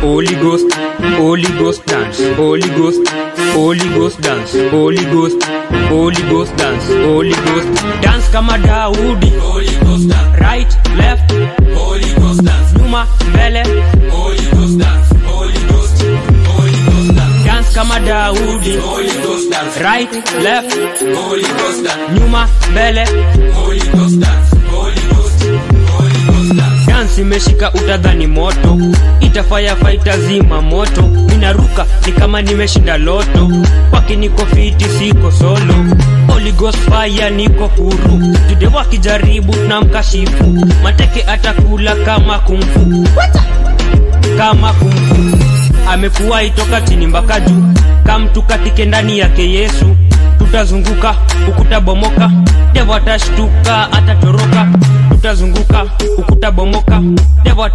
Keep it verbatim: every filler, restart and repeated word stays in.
Holy Ghost, Holy Ghost dance, Holy Ghost, Holy Ghost dance, Holy Ghost, Holy Ghost dance, Holy Ghost dance kama Daudi, Holy Ghost dance, right, left, Holy Ghost dance, nyuma, mbele, Holy Ghost dance, Holy Ghost, Holy Ghost dance, dance kama Daudi, Holy Ghost dance, right, left, Holy Ghost dance, nyuma, mbele, Holy Ghost dance, Holy Ghost, Holy Ghost dance. dance imeshika utadhani moto, itafaya fighter zima moto, ninaruka ni kama nimeshinda loto, waki niko fiti siko solo, Holy Ghost fire niko huru, jude wakijaribu na mkashifu, mateke atakula kama kumfu, kama kumfu, amekuwa itoka chini mpaka juu, kama tukatike ndani yake Yesu, tutazunguka ukuta bomoka, devo atashtuka atatoroka, tutazunguka ukuta bomoka, devo